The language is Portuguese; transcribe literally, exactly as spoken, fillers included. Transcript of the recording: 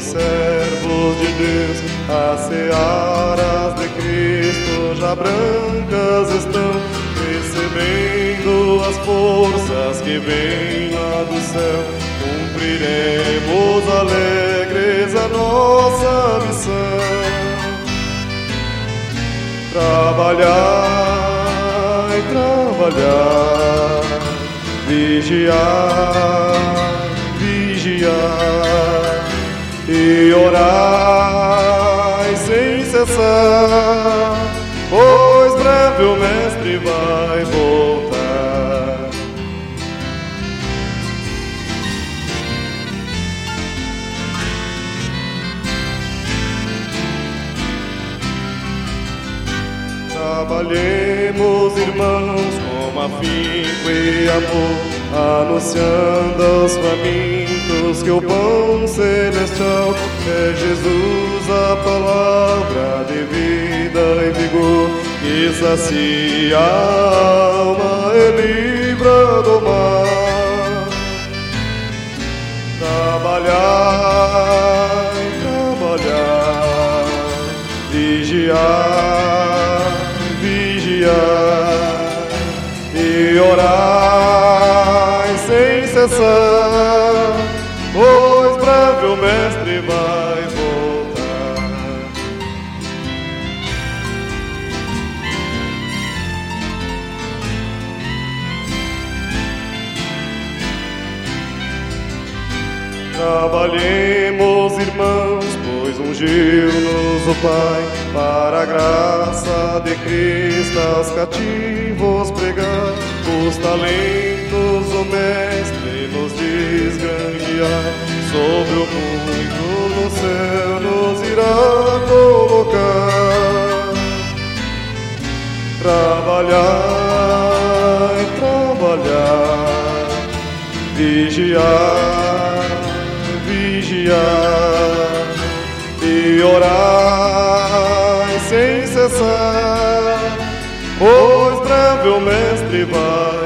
Somos servos de Deus, as searas de Cristo já brancas estão, recebendo as forças que vêm lá do céu. Cumpriremos alegres a nossa missão. Trabalhar e trabalhar, vigiar, vigiar e orar sem cessar, pois breve o Mestre vai voltar. Trabalhemos, irmãos, com afinco e amor, anunciando aos famintos que o pão celestial é Jesus, a palavra de vida e vigor, que sacia a alma e livra do mal. Trabalhar e trabalhar, vigiar, vigiar e orar sem cessar, pois breve o Mestre vai voltar. Trabalhemos, irmãos, pois ungiu-nos o Pai, para a graça de Cristo aos cativos pregar. Os talentos o Mestre nos diz grandear, sobre o muito no céu nos irá colocar. Trabalhar e trabalhar, vigiar, vigiar e orar sem cessar, pois breve o Mestre vai